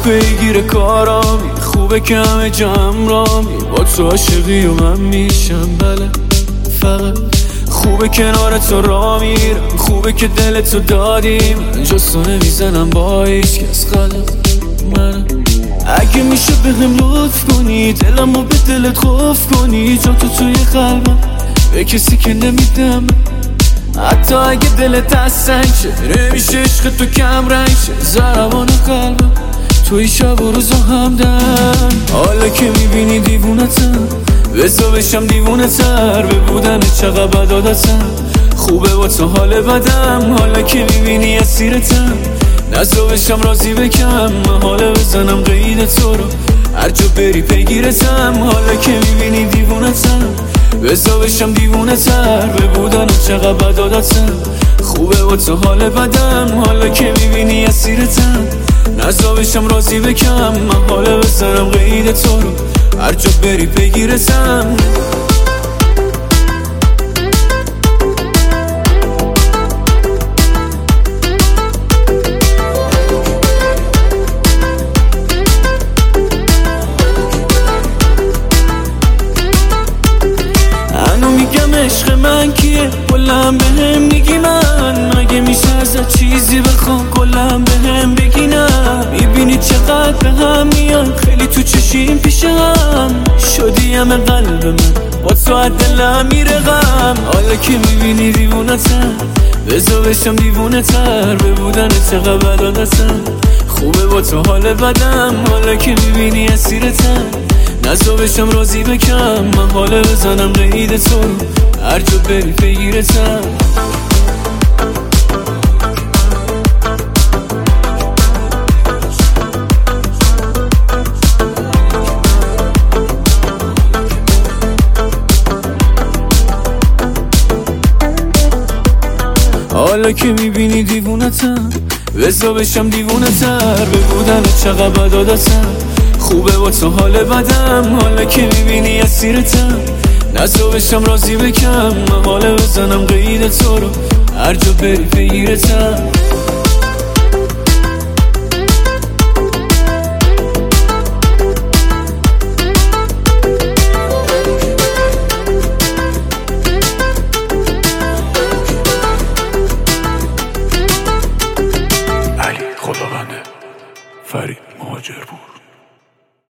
پیگیر کارامی، خوبه که همه جمع رامی، با تو عاشقی و من میشم بله. فقط خوبه کنار تو را میرم، خوبه که دل تو دادی من جستو نمیزنم با هیچ کس غلط منم. اگه میشه بهم لطف کنی دلمو به دلت قفل کنی، جا تو توی قلبم به کسی که نمیدم. حتی اگه دلت از سنگ شه نمیشه عشق تو کم رنگ شه، ضربان قلبم توی شب و روزا همدم. حالا که میبینی دیوونتم بزا بشم دیوونه تر، به بودن چقدر بد عادتم خوبه با تو حال بدم. حالا که میبینی اسیرتم نزا بشم راضی بکم، من حالا بزنم قید تو رو هر جا بری پیگیرتم. حالا که میبینی دیوونتم بزا بشم دیوونه تر، به بودن چقدر بد عادتم خوبه با تو حال بدم. حالا که میبینی اسیرتم نزا بشم راضی بکم، من حالا بزنم قید تو رو هر جا بری پیگیرتم. انو میگم عشق من کیه کلم بهم میگی من، مگه میشه ازت چیزی بخوام کلم بهم بگی نه. میبینی چقدر به هم میان خیلی تو چشیم پیش هم، شدی همه قلب من با تو از دلم میره غم. حالا که میبینی دیوونتم بزا بشم دیوونه تر، به بودن چقدر بد عادتم خوبه با تو حال بدم. حالا که میبینی اسیرتم نزا بشم راضی بکم، من حالا بزنم قید تو رو هر جا بری پیگیرتم. حالا که میبینی دیوونتم بزا بشم دیوونه تر، به بودن چقدر بد عادتم خوبه با تو حال بدم. حالا که میبینی اسیرتم نزا بشم راضی بکم، من حالا بزنم قید تو رو هر جا بری پیگیرتم. علی خداونده فرید مهاجر بود.